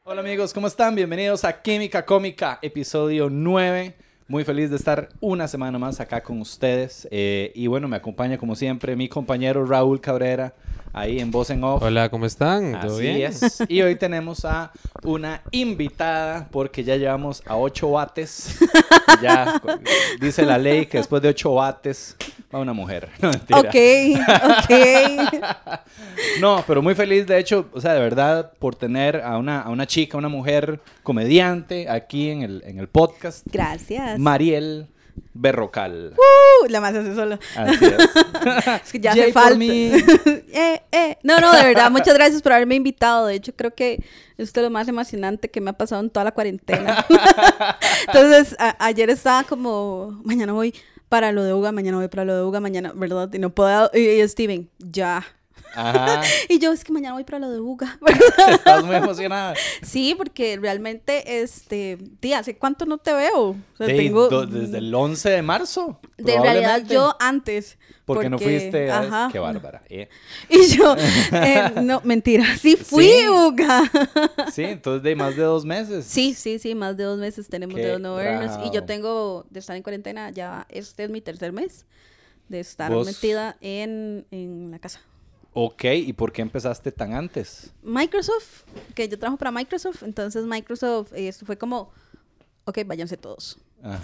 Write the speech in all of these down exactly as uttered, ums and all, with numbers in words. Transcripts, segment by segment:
Hola amigos, ¿cómo están? Bienvenidos a Química Cómica, episodio nueve. Muy feliz de estar una semana más acá con ustedes. Eh, y bueno, me acompaña como siempre mi compañero Raúl Cabrera, ahí en Voz en Off. Hola, ¿cómo están? ¿Todo Así bien? es. Y hoy tenemos a una invitada, porque ya llevamos a ocho bates. Ya dice la ley que después de ocho bates va una mujer. No, mentira. Ok, ok. No, pero muy feliz, de hecho, o sea, de verdad, por tener a una, a una chica, una mujer comediante aquí en el, en el podcast. Gracias. Mariel Berrocal. Uh, la más hace sola. Así es. Es que ya Yay hace por falta. mí. eh, eh. No, no, de verdad, muchas gracias por haberme invitado. De hecho, creo que esto es lo más emocionante que me ha pasado en toda la cuarentena. Entonces, a- ayer estaba como, mañana voy para lo de Uga, mañana voy para lo de Uga, mañana, ¿verdad? Y no puedo. Y, y Steven, ya. Ajá. Y yo, es que mañana voy para lo de Uga. Estás muy emocionada. Sí, porque realmente, este, tía, ¿hace cuánto no te veo? O sea, De- tengo- do- desde el once de marzo. De realidad, probablemente. yo antes. Porque, no fuiste. a- Ajá. Qué bárbara. eh. Y yo, eh, no, mentira, sí fui, Sí. Uga. Sí, entonces de más de dos meses. Sí, sí, sí, más de dos meses tenemos Qué de no vernos. Y yo bravo. tengo de estar en cuarentena, ya este es mi tercer mes de estar Vos- metida en, en la casa. Ok, ¿y por qué empezaste tan antes? Microsoft, que yo trabajo para Microsoft, entonces Microsoft, eh, esto fue como, ok, váyanse todos. Ajá.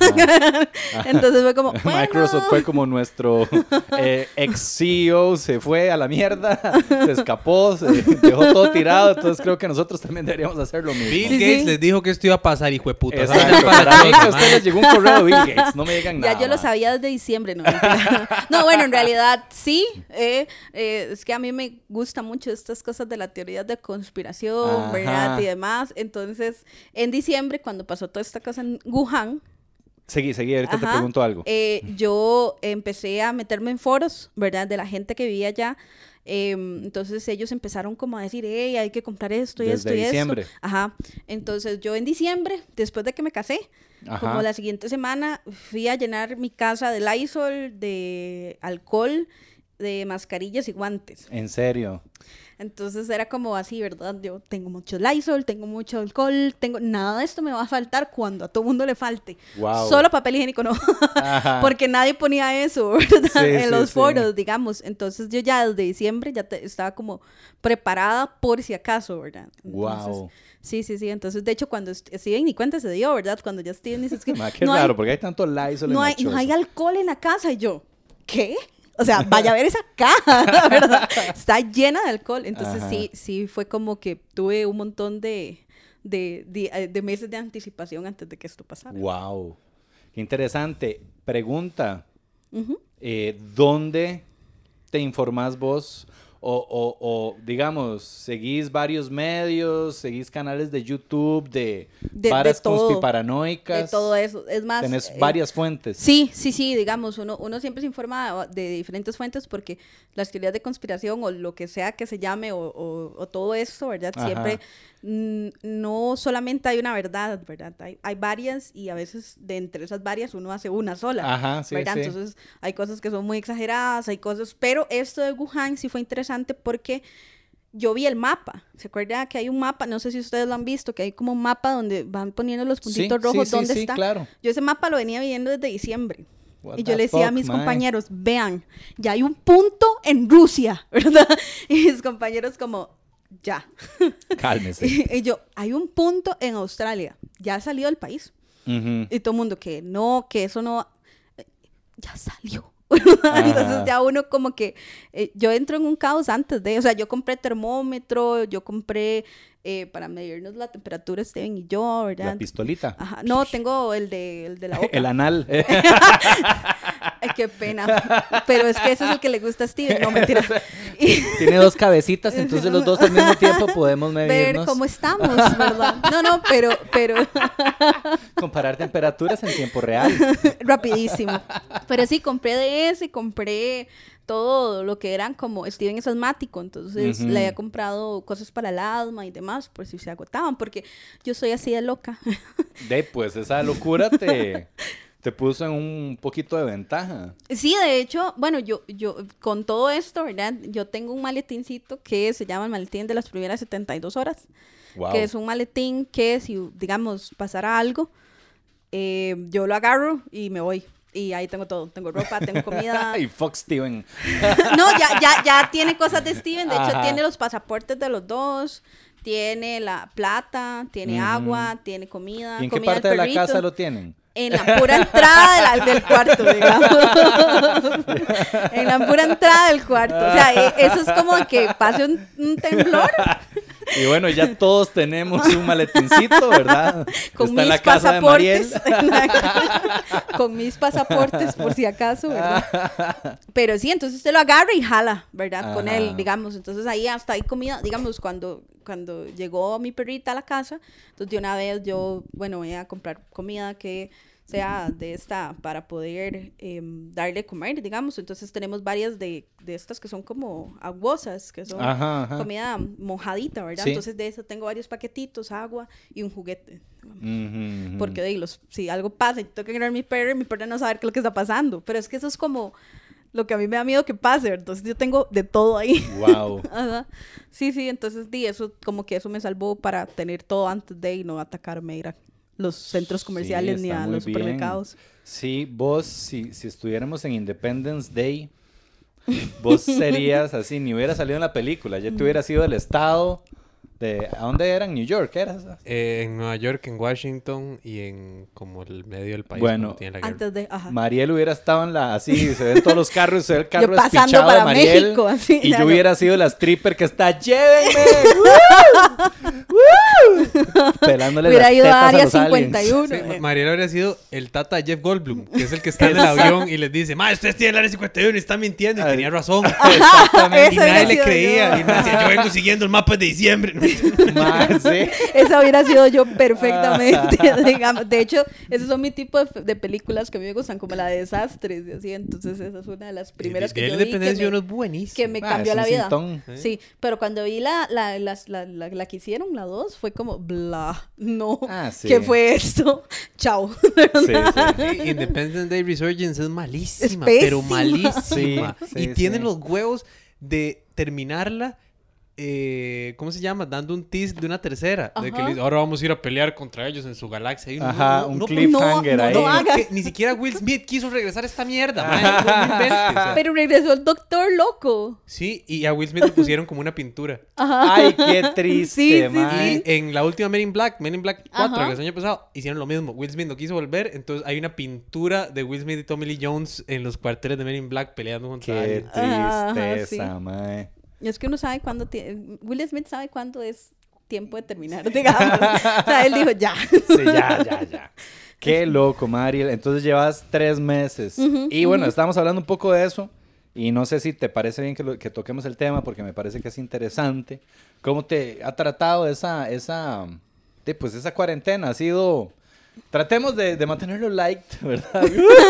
Entonces fue como, bueno. Microsoft fue como nuestro eh, ex C E O, se fue a la mierda, se escapó, se dejó todo tirado, entonces creo que nosotros también deberíamos hacer lo mismo. Bill Sí, Gates sí. les dijo que esto iba a pasar, hijo de puta. Exacto, para mí que a ustedes les llegó un correo de Bill Gates, no me digan nada. Ya yo lo ma. sabía desde diciembre, ¿no? Mentira. No, bueno, en realidad sí. eh, eh, es que a mí me gusta mucho estas cosas de la teoría de conspiración, Ajá. ¿verdad? Y demás. Entonces, en diciembre, cuando pasó toda esta cosa en Wuhan, Seguí, seguí, ahorita te ajá, pregunto algo. eh, yo empecé a meterme en foros, ¿verdad? De la gente que vivía allá. Eh, entonces ellos empezaron como a decir, hey, hay que comprar esto y Desde esto y diciembre. esto. Ajá. Entonces yo en diciembre, después de que me casé, Ajá. como la siguiente semana, fui a llenar mi casa de Lysol, de alcohol, de mascarillas y guantes. En serio. Entonces era como así, ¿verdad? Yo tengo mucho Lysol, tengo mucho alcohol, tengo nada de esto me va a faltar cuando a todo mundo le falte. Wow. Solo papel higiénico no. Ajá. Porque nadie ponía eso, ¿verdad? Sí, en sí, los sí. foros, digamos. Entonces yo ya desde diciembre ya te- estaba como preparada por si acaso, ¿verdad? Entonces, Wow. sí, sí, sí. Entonces, de hecho, cuando St- Steven ni cuenta se dio, ¿verdad? Cuando ya Steven dice es que Ma, qué no, raro, hay, porque hay tanto Lysol en no, la hay, no choza. hay alcohol en la casa. Y yo, ¿qué? O sea, vaya a ver esa caja, la verdad. Está llena de alcohol. Entonces, Ajá. sí, sí, fue como que tuve un montón de, de, de, de meses de anticipación antes de que esto pasara. Wow. Qué interesante. Pregunta. Ujú. eh, ¿dónde te informás vos? O, o, o, digamos, ¿seguís varios medios? ¿Seguís canales de YouTube de, De- varas de todo, conspiranoicas? De todo eso. Es más... Tenés eh, varias fuentes. Sí, sí, sí, digamos, uno, uno siempre se informa de diferentes fuentes porque las teorías de conspiración o lo que sea que se llame o, o, o todo esto, ¿verdad? Ajá. Siempre mm, no solamente hay una verdad, ¿verdad? Hay, hay varias y a veces de entre esas varias uno hace una sola, Ajá, sí, ¿verdad? sí. Entonces hay cosas que son muy exageradas, hay cosas, pero esto de Wuhan sí fue interesante porque yo vi el mapa. ¿Se acuerda que hay un mapa? No sé si ustedes lo han visto, que hay como un mapa donde van poniendo los puntitos Sí, rojos sí, sí, dónde sí, está. claro. Yo ese mapa lo venía viendo desde diciembre. What Y yo the le decía a fuck, mis mae? compañeros, vean, ya hay un punto en Rusia, ¿verdad? Y mis compañeros como, ya. Cálmese. Y, y yo, hay un punto en Australia, ya ha salido del país. Ujú. Y todo el mundo que no, que eso no, eh, ya salió. Ajá. Entonces ya uno como que, eh, yo entro en un caos antes de, o sea, yo compré termómetro, yo compré eh, para medirnos la temperatura Steven y yo, ¿verdad? La pistolita. Ajá, no, tengo el de, el de la boca. El anal. Ay, qué pena. Pero es que ese es el que le gusta a Steven, no mentira. Y Tiene dos cabecitas, entonces los dos al mismo tiempo podemos ver medirnos. cómo estamos, ¿verdad? No, no, pero, pero Comparar temperaturas en tiempo real. rapidísimo. Pero sí, compré de ese, compré todo lo que eran como Steven es asmático, entonces Ujú. le había comprado cosas para el asma y demás, por si se agotaban, porque yo soy así de loca. De pues esa locura te, te puso en un poquito de ventaja. Sí, de hecho, bueno, yo, yo, con todo esto, ¿verdad? Yo tengo un maletincito que se llama el maletín de las primeras setenta y dos horas. Wow. que es un maletín que si, digamos, pasara algo, eh, yo lo agarro y me voy. Y ahí tengo todo. Tengo ropa, tengo comida. Y fuck Steven. No, ya, ya, ya tiene cosas de Steven. De hecho, Ajá. tiene los pasaportes de los dos. Tiene la plata, tiene Ujú. agua, tiene comida. ¿Y en qué comida parte del de la perrito. casa lo tienen? En la pura entrada de la- del cuarto, digamos. En la pura entrada del cuarto. O sea, e- eso es como que pase un, un temblor Y bueno, ya todos tenemos un maletincito, ¿verdad? con Está en mis la casa de Mariel. pasaportes. Con mis pasaportes, por si acaso, ¿verdad? Pero sí, entonces usted lo agarra y jala, ¿verdad? Con Ajá. él, digamos. Entonces ahí hasta hay comida, digamos, cuando, cuando llegó mi perrita a la casa, entonces de una vez yo, bueno, voy a comprar comida que sea de esta para poder eh, darle a comer, digamos. Entonces tenemos varias de, de estas que son como aguosas, que son Ajá, ajá. comida mojadita, ¿verdad? Sí. Entonces de eso tengo varios paquetitos, agua y un juguete. Ujú, ujú. Porque de ahí, los, si algo pasa y tengo que ignorar a mi perro, mi perro no sabe qué es lo que está pasando. Pero es que eso es como lo que a mí me da miedo que pase. Entonces yo tengo de todo ahí. Wow. Ajá. Sí, sí, entonces di, eso como que eso me salvó para tener todo antes de y no atacarme a ir a los centros comerciales Sí, ni está a muy los bien. supermercados. Sí, vos, si, si estuviéramos en Independence Day, vos serías así, ni hubiera salido en la película, ya te hubiera sido el estado de... ¿A dónde era? ¿En New York? ¿Era? Eh, en Nueva York, en Washington y en como el medio del país. Bueno, cuando tiene la guerra. Antes de, ajá. Mariel hubiera estado en la... Así, se ven todos los carros, se ve el carro Yo pasando despichado de para Mariel. México, así, y ya yo no. hubiera sido la stripper que está, ¡llévenme! ¡Woo! ¡Woo! Pelándole Hubiera las ido a tetas Área los aliens. cincuenta y uno. Sí, Ma- Mariela habría sido el tata de Jeff Goldblum, que es el que está en el avión y les dice, ma, ustedes tienen el área cincuenta y uno y están mintiendo. Y Ay. tenía razón. Exactamente. Y Ese nadie hubiera le sido creía. yo. Y me decía, yo vengo siguiendo el mapa de diciembre. Ma, sí. Esa hubiera sido yo perfectamente, digamos. De hecho, esos son mi tipo de, de películas que a mí me gustan, como la de desastres y así. Entonces, esa es una de las primeras que el yo de vi que Independencia me, uno es buenísimo. que me Ah, cambió es la un vida. sintón. Sí, pero cuando vi la, la, las- la, la, la que hicieron, la dos, fue como, bla, no, Ah, sí. ¿qué fue esto? Chao. Sí, sí. Sí, Independence Day Resurgence es malísima, Es pero pésima. malísima. Sí, y sí, tienen sí. los huevos de terminarla, eh, ¿cómo se llama? Dando un tease de una tercera. De que Ajá. le dice, ahora vamos a ir a pelear contra ellos en su galaxia. Y uno, Ajá, no, un no, cliffhanger no, ahí. no haga. que ni siquiera Will Smith quiso regresar a esta mierda. Man, en dos mil veinte, o sea. Pero regresó el doctor loco. Sí, y a Will Smith le pusieron como una pintura. Ay, qué triste, Sí, sí, mae. Y en la última Men in Black, Men in Black cuatro, Ajá. que es el año pasado, hicieron lo mismo. Will Smith no quiso volver, entonces hay una pintura de Will Smith y Tommy Lee Jones en los cuarteles de Men in Black peleando contra Qué aliens. Ajá, tristeza, sí. mae. Y es que uno sabe cuándo tiene, Will Smith sabe cuándo es tiempo de terminar, digamos. O sea, él dijo ya. Sí, ya, ya, ya. Qué loco, Mariel. Entonces llevas tres meses. Ujú, y bueno, ujú. estamos hablando un poco de eso. Y no sé si te parece bien que, lo- que toquemos el tema, porque me parece que es interesante. ¿Cómo te ha tratado esa, esa, de, pues esa cuarentena? Ha sido... Tratemos de, de mantenerlo light, ¿verdad? No,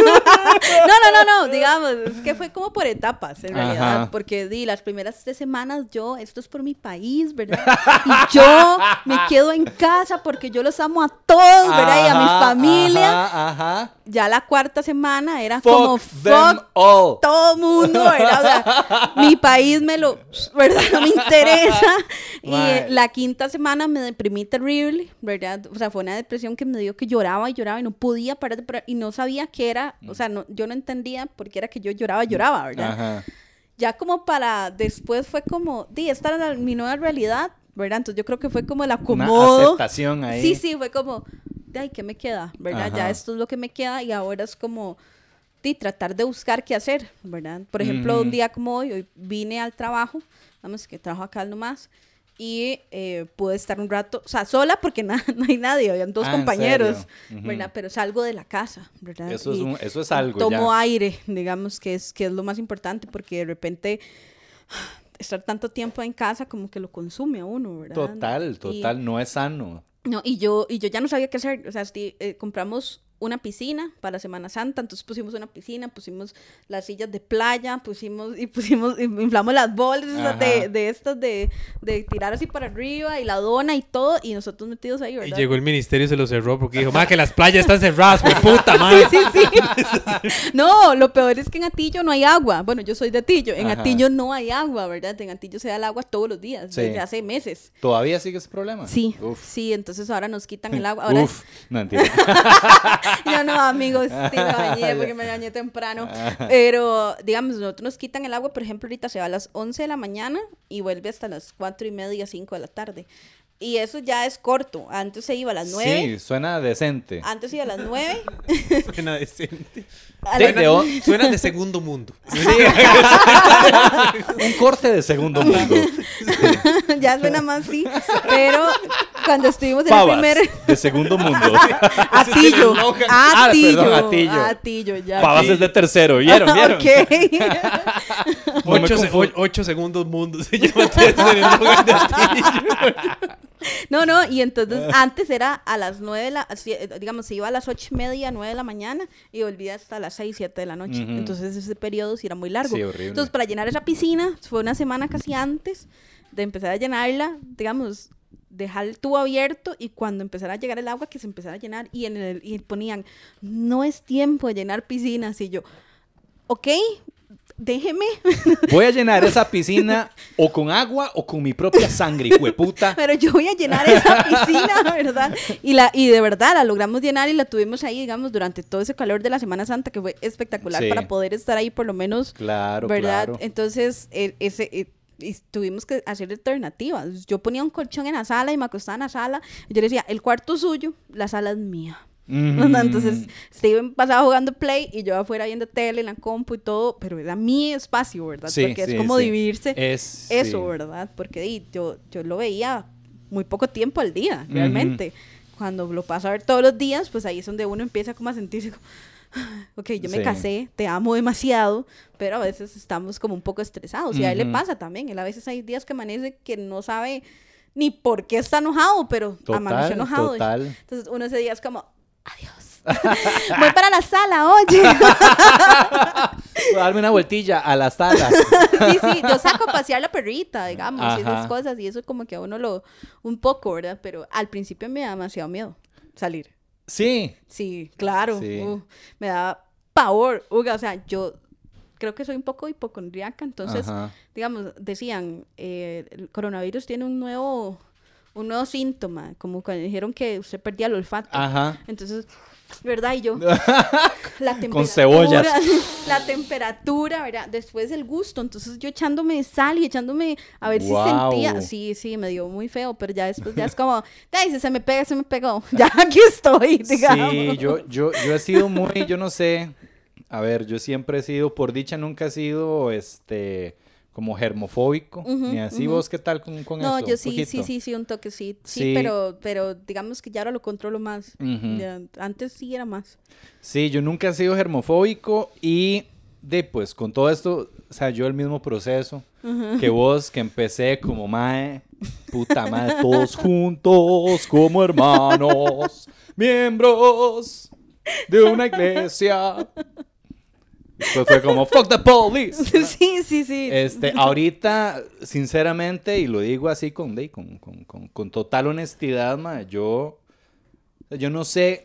no, no, no, digamos, es que fue como por etapas, en realidad, Ajá. porque di, las primeras tres semanas yo, esto es por mi país, ¿verdad? Y yo me quedo en casa porque yo los amo a todos, ¿verdad? Y a mi Ajá, familia. Ajá, ajá. Ya la cuarta semana era Fuck como, them fuck all. todo mundo, ¿verdad? O sea, mi país me lo, ¿verdad? No me interesa. Y Mae. eh, la quinta semana me deprimí terrible, ¿verdad? O sea, fue una depresión que me dio que lloraba y lloraba y no podía parar de llorar y no sabía qué era, o sea, no, yo no entendía por qué era que yo lloraba, lloraba, ¿verdad? Ajá. Ya como para, después fue como, di, esta era la- mi nueva realidad, ¿verdad? Entonces yo creo que fue como el Una acomodo. aceptación ahí. Sí, sí, fue como, de ay, ¿qué me queda? ¿Verdad? Ajá. Ya esto es lo que me queda y ahora es como, de tratar de buscar qué hacer, ¿verdad? Por ejemplo, Ujú. un día como hoy, hoy vine al trabajo, vamos, que trabajo acá nomás, y eh, pude estar un rato, o sea, sola porque na- no hay nadie, habían dos Ah, ¿en compañeros, serio? Ujú. ¿verdad? Pero salgo de la casa, ¿verdad? Eso es, Y un- eso es algo tomo ya. aire, digamos, que es, que es lo más importante, porque de repente estar tanto tiempo en casa como que lo consume a uno, ¿verdad? Total, Y- total, no es sano. no, y yo, y yo ya no sabía qué hacer. O sea, estoy- eh, compramos una piscina para Semana Santa, entonces pusimos una piscina, pusimos las sillas de playa, pusimos y pusimos, inflamos las bolas de, de estas de, de tirar así para arriba y la dona y todo, y nosotros metidos ahí, ¿verdad? Y llegó el ministerio y se lo cerró porque dijo, ma, que las playas están cerradas, pues puta, ma. Sí, sí, sí. No, lo peor es que en Atillo no hay agua. Bueno, yo soy de Atillo. En Ajá. Atillo no hay agua, ¿verdad? En Atillo se da el agua todos los días, Sí. desde hace meses. ¿Todavía sigue ese problema? Sí, Uf. sí, entonces ahora nos quitan el agua. Ahora, Uf, no entiendo. yo no, amigos, sí me bañé porque me bañé temprano. Pero, digamos, nosotros nos quitan el agua, por ejemplo, ahorita se va a las once de la mañana y vuelve hasta las cuatro y media, cinco de la tarde. Y eso ya es corto. Antes se iba a las nueve. Sí, suena decente. Antes iba a las nueve. Suena decente. A De- las- de on- Suena de segundo mundo. Un corte de segundo mundo. ya suena más así. Pero cuando estuvimos en Pavas el primer... de segundo mundo. Atillo. eslogan. Ah, Atillo. perdón, Atillo. Atillo, ya. Pavas es de tercero. ¿Vieron? ¿Vieron? Ok. No me Ocho, se- confundo. o- ocho segundos mundo se llama el eslogan de Atillo. No, no, y entonces antes era a las nueve, de la, así, eh, digamos, se iba a las ocho y media, nueve de la mañana y volvía hasta las seis, siete de la noche. Ujú. Entonces ese periodo sí era muy largo. Sí, horrible. Entonces para llenar esa piscina, fue una semana casi antes de empezar a llenarla, digamos, dejar el tubo abierto y cuando empezara a llegar el agua que se empezara a llenar y, en el, y ponían, no es tiempo de llenar piscinas y yo, ok, déjeme. Voy a llenar esa piscina o con agua o con mi propia sangre, hijueputa. Pero yo voy a llenar esa piscina, ¿verdad? Y, la, y de verdad la logramos llenar y la tuvimos ahí, digamos, durante todo ese calor de la Semana Santa, que fue espectacular Sí. para poder estar ahí por lo menos, Claro, ¿verdad? claro. Entonces, eh, ese... eh, y tuvimos que hacer alternativas. Yo ponía un colchón en la sala y me acostaba en la sala. Y yo le decía, el cuarto es suyo, la sala es mía. Mm. Entonces, Steven pasaba jugando Play y yo afuera viendo tele en la compu y todo, pero era mi espacio, ¿verdad? Sí, Porque sí, es como sí. dividirse Es, eso, sí. ¿verdad? Porque di, yo, yo lo veía muy poco tiempo al día, realmente. Cuando lo paso a ver todos los días, pues ahí es donde uno empieza como a sentirse como, ok, yo me Sí. casé, te amo demasiado, pero a veces estamos como un poco estresados. Y a él le Ujú. pasa también. Él a veces hay días que amanece que no sabe ni por qué está enojado, pero Total, amaneció enojado. total. Entonces uno ese día es como, adiós. Voy para la sala, oye. Voy a darme una vueltilla a la sala. Sí, sí, yo saco a pasear la perrita, digamos, y esas Ajá. cosas, y eso como que a uno lo, un poco, ¿verdad? Pero al principio me da demasiado miedo salir. Sí. Sí, claro, Sí. uh, me da pavor, Uga, o sea, yo creo que soy un poco hipocondríaca, entonces, Ajá. digamos, decían, eh, el coronavirus tiene un nuevo, un nuevo síntoma, como cuando dijeron que usted perdía el olfato. Ajá. Entonces, ¿verdad? Y yo, la temperatura. Con cebollas. La temperatura, ¿verdad? Después el gusto. Entonces yo echándome sal y echándome a ver Wow. si sentía. Sí, sí, me dio muy feo, pero ya después ya es como, ay, si se me pega, se me pegó. Ya aquí estoy, digamos. Sí, yo, yo, yo he sido muy, yo no sé, a ver, yo siempre he sido, por dicha nunca he sido, este, como germofóbico, Ujú, ni así. ujú. ¿Vos qué tal con, con No, eso? yo sí, ¿Poquito? sí, sí, sí, un toque, sí. Sí, Sí. pero, pero digamos que ya ahora lo controlo más. Ujú. Ya, antes sí era más. Sí, yo nunca he sido germofóbico y de pues con todo esto, o sea, yo el mismo proceso que vos, que empecé como mae, puta madre, todos juntos como hermanos, miembros de una iglesia. Pues fue como, fuck the police. Sí, sí, sí. Este, ahorita, sinceramente, y lo digo así con, de- con, con, con, con total honestidad, mae, yo, yo no sé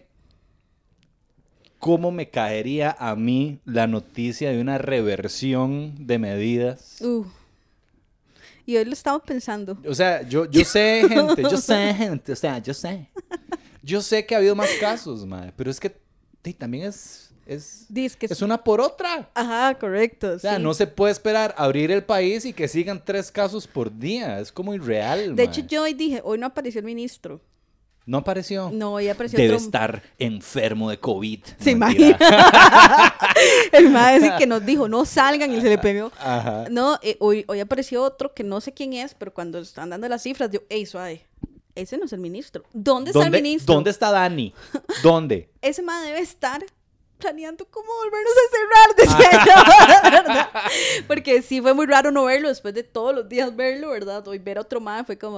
cómo me caería a mí la noticia de una reversión de medidas. Uh. Y hoy lo estaba pensando. O sea, yo, yo sé, gente, yo sé, gente, o sea, yo sé. Yo sé que ha habido más casos, mae, pero es que sí, también es, es, Dice que es una por otra. Ajá, correcto. O sea, sí. no se puede esperar abrir el país y que sigan tres casos por día. Es como irreal, De mae. hecho, yo hoy dije, hoy no apareció el ministro. ¿No apareció? No, hoy apareció Debe otro... estar enfermo de COVID. Se No, mentira. imagina. El madre que nos dijo, no salgan y se le pegó. Ajá. No, eh, hoy, hoy apareció otro que no sé quién es, pero cuando están dando las cifras, yo, ey, suave, ese no es el ministro. ¿Dónde está el ¿Dónde, ministro? ¿Dónde está Dani? ¿Dónde? Ese madre debe estar planeando cómo volvernos a cerrar, decía yo, ¿verdad? Porque sí fue muy raro no verlo después de todos los días verlo, ¿verdad? Hoy ver a otro madre fue como,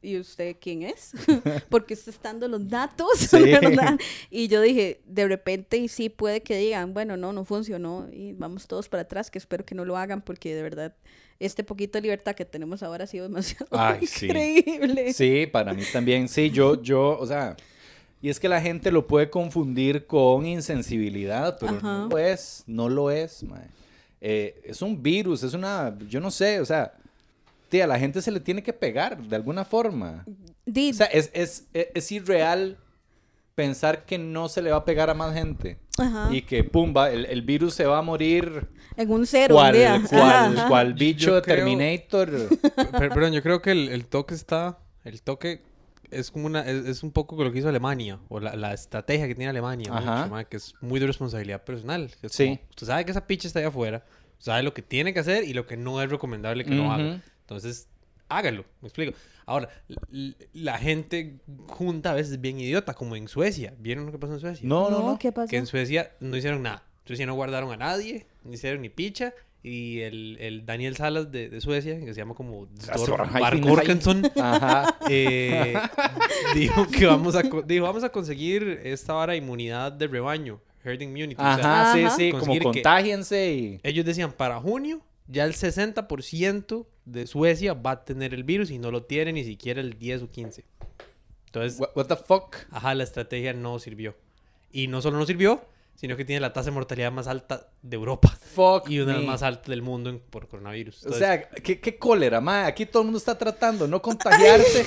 ¿y usted quién es? Porque usted está dando los datos, Sí. ¿verdad? Y yo dije, de repente, y sí puede que digan, bueno, no, no funcionó, y vamos todos para atrás, que espero que no lo hagan, porque de verdad, este poquito de libertad que tenemos ahora ha sido demasiado Ay, sí. increíble. Sí, para mí también. Sí, yo, yo, o sea, y es que la gente lo puede confundir con insensibilidad, pero Ajá. no lo es, no lo es, mae. Eh, es un virus, es una, yo no sé, o sea, tía, a la gente se le tiene que pegar de alguna forma. Di- O sea, es, es, es, es irreal pensar que no se le va a pegar a más gente Ajá. y que, pum, va, el, el virus se va a morir en un cero, un cual, día. cual, Ajá, ajá. cual bicho Yo de creo- Terminator. Pero, perdón, yo creo que el, el toque está... El toque es como una... Es, es un poco lo que hizo Alemania. O la, la estrategia que tiene Alemania. Ajá. Mucho, ma, que es muy de responsabilidad personal. Es Sí. como, usted sabe que esa picha está allá afuera. Sabe lo que tiene que hacer y lo que no es recomendable que no Ujú. haga. Entonces, hágalo. Me explico. Ahora, l- la gente junta a veces es bien idiota. Como en Suecia. ¿Vieron lo que pasó en Suecia? No, no, no. ¿qué pasó? Que en Suecia no hicieron nada. En Suecia no guardaron a nadie, no hicieron ni picha. Y el, el Daniel Salas de, de Suecia, que se llama como Thor Barkorkenson, Ajá. eh, dijo que vamos a, co- dijo, vamos a conseguir esta vara de inmunidad de rebaño, herd immunity. O sea, Ajá, sí, Ajá. sí, como conseguir que- contágiense y... ellos decían, para junio, ya el sesenta por ciento de Suecia va a tener el virus y no lo tiene ni siquiera el diez o quince. Entonces, What, what the fuck? ajá, la estrategia no sirvió. Y no solo no sirvió, sino que tiene la tasa de mortalidad más alta de Europa. Fuck Y una de me. las más altas del mundo en- por coronavirus. O Entonces, sea, ¿qué, qué cólera, mae? Aquí todo el mundo está tratando no contagiarse.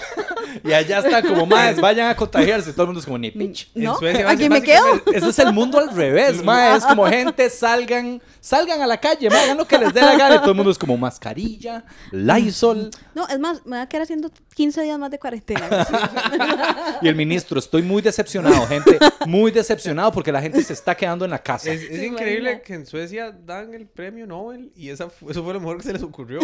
Y allá está como, más vayan a contagiarse. Todo el mundo es como, ni pinche. ¿No? Suecia, Aquí me quedo. básicamente, Ese es el mundo al revés, mae. Es como gente, salgan, salgan a la calle, mae, hagan lo que les dé la gana. Y todo el mundo es como mascarilla, Lysol. No, es más, me voy a quedar haciendo quince días más de cuarentena. Y el ministro, estoy muy decepcionado, gente. Muy decepcionado porque la gente se está quedando en la casa. Es, es Se increíble imagina. que en Suecia dan el premio Nobel y esa fu- eso fue lo mejor que se les ocurrió.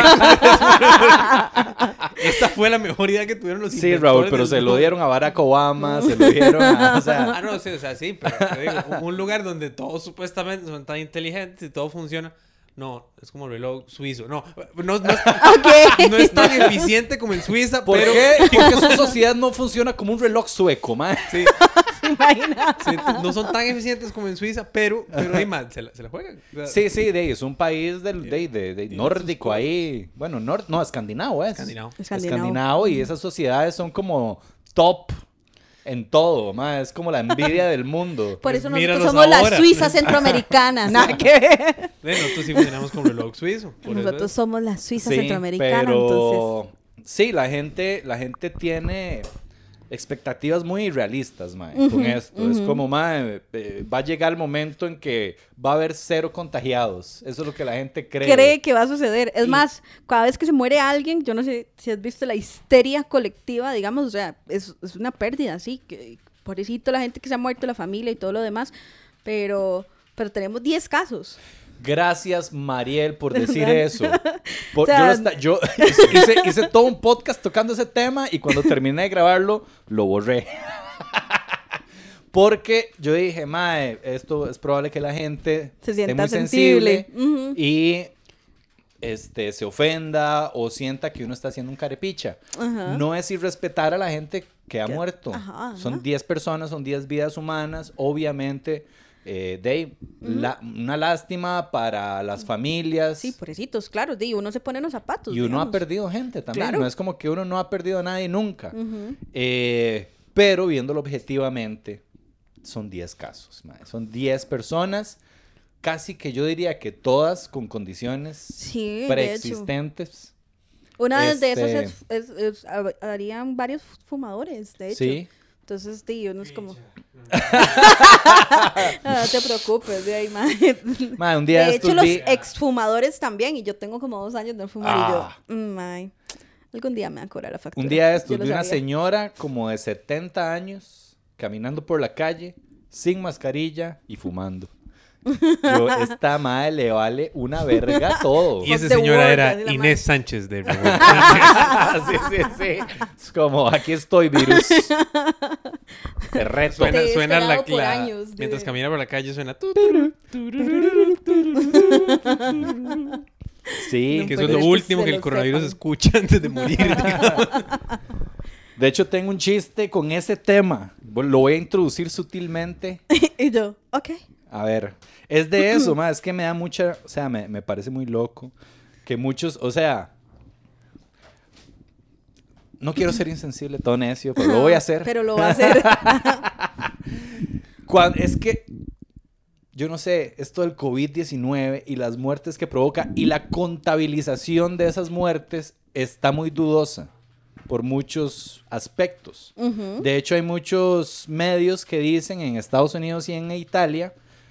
Esa fue la mejor idea que tuvieron los Sí, inventores Raúl, pero del se lo Nobel. dieron a Barack Obama, se lo dieron a... O sea, Ah, no, sí, o sea, sí, pero te digo, un- un lugar donde todos supuestamente son tan inteligentes y todo funciona. No, es como el reloj suizo. No, no, no, es, Ok. no es tan eficiente como en Suiza, ¿por pero... qué? Porque su sociedad no funciona como un reloj sueco, mae. Sí, ¿Se imagina? sí, t- no son tan eficientes como en Suiza, pero, pero ahí, man, se la, se la juegan. O sea, Sí, sí, de ahí, es un país del, de, de, de Tiene nórdico sus ahí. Bueno, nor, no, escandinavo es. Escandinavo. Escandinavo. Escandinavo, y esas sociedades son como top en todo, mae. Es como la envidia del mundo. Por eso Míralos nosotros somos ahora. la Suiza centroamericana, nada que ver. Bueno, nosotros sí funcionamos con reloj suizo. por eso Nosotros es. somos la Suiza Sí, centroamericana, pero entonces. sí, la gente, la gente tiene expectativas muy irrealistas, mae, con esto. Es como, mae, eh, va a llegar el momento en que va a haber cero contagiados. Eso es lo que la gente cree. Cree que va a suceder. Es Y- más, cada vez que se muere alguien, yo no sé si has visto la histeria colectiva, digamos, o sea, es, es una pérdida, sí. Que, pobrecito la gente que se ha muerto, la familia y todo lo demás, pero, pero tenemos diez casos. Gracias, Mariel, por ¿Verdad? decir eso. Por- O sea, yo lo esta- yo hice, hice todo un podcast tocando ese tema y cuando terminé de grabarlo, lo borré. Porque yo dije, mae, esto es probable que la gente Se esté sienta muy sensible. sensible Ujú. y este, se ofenda o sienta que uno está haciendo un carepicha. Ajá. No es irrespetar a la gente que ha Que- muerto. ajá, ajá. Son diez personas, son diez vidas humanas. Obviamente, eh, Dave, la- una lástima para las familias. Sí, pobrecitos, claro, di, uno se pone en los zapatos. Y uno digamos. ha perdido gente también. Claro. No es como que uno no ha perdido a nadie nunca. Ujú. Eh, pero viéndolo objetivamente, son diez casos. mae. Son diez personas, casi que yo diría que todas con condiciones Sí, de hecho. preexistentes. Una de Este- esas es, es- es- hab- harían varios fumadores, de hecho. Sí. Entonces, di, uno es como... Ah, no te preocupes, de ahí, mae. Mae, un día De estos hecho, los vi- exfumadores también, y yo tengo como dos años de fumar Ah. y yo, mm, mae, algún día me va a cobrar la factura. Un día Yo estos lo vi una sabía. señora como de setenta años caminando por la calle sin mascarilla y fumando. Yo, esta madre le vale una verga todo. Y esa Fuck the señora world, era así la Inés Sánchez de Revolver. sí, sí, sí. Es como, aquí estoy, virus. Te reto. Suena, Te he suena la, esperado por la- años, de- mientras camina por la calle suena tu, turu, turururu, turururu, turururu. Sí. No Que eso es puede lo ser último se que el lo coronavirus sepan. escucha antes de morir. De hecho, tengo un chiste con ese tema. Bueno, lo voy a introducir sutilmente. Y yo, ok. A ver, es de eso, ma, es que me da mucha, o sea, me, me parece muy loco que muchos, o sea, no quiero ser insensible, todo necio, pero lo voy a hacer. Pero lo va a hacer. Cuan- es que, yo no sé, esto del COVID diecinueve y las muertes que provoca y la contabilización de esas muertes está muy dudosa por muchos aspectos. Ujú. De hecho, hay muchos medios que dicen en Estados Unidos y en Italia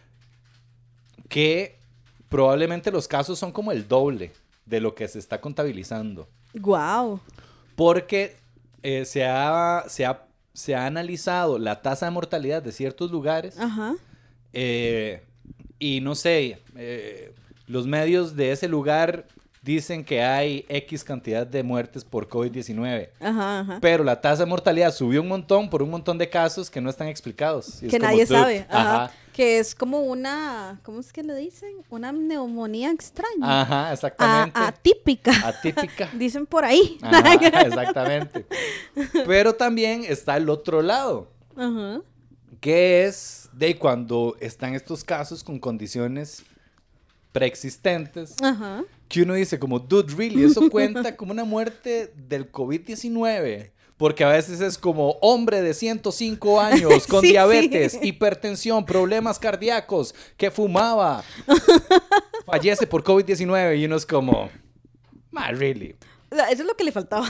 que probablemente los casos son como el doble de lo que se está contabilizando. Wow. Porque eh, se, ha, se, ha, se ha analizado la tasa de mortalidad de ciertos lugares Ajá. eh, y no sé, eh, los medios de ese lugar dicen que hay X cantidad de muertes por COVID diecinueve. Ajá, ajá. Pero la tasa de mortalidad subió un montón por un montón de casos que no están explicados. Y es Que como, nadie dude, sabe. Ajá. Ajá, Que es como una, ¿cómo es que le dicen? Una neumonía extraña. ajá, A- exactamente. atípica. Atípica. Dicen por ahí. Ajá, exactamente. Pero también está el otro lado, Ajá. que es de cuando están estos casos con condiciones preexistentes, Ajá. que uno dice como, dude, really, eso cuenta como una muerte del COVID diecinueve. Porque a veces es como hombre de ciento cinco años con Sí, diabetes, sí. hipertensión, problemas cardíacos, que fumaba, fallece por COVID diecinueve y uno es como, ma, really. O sea, eso es lo que le faltaba.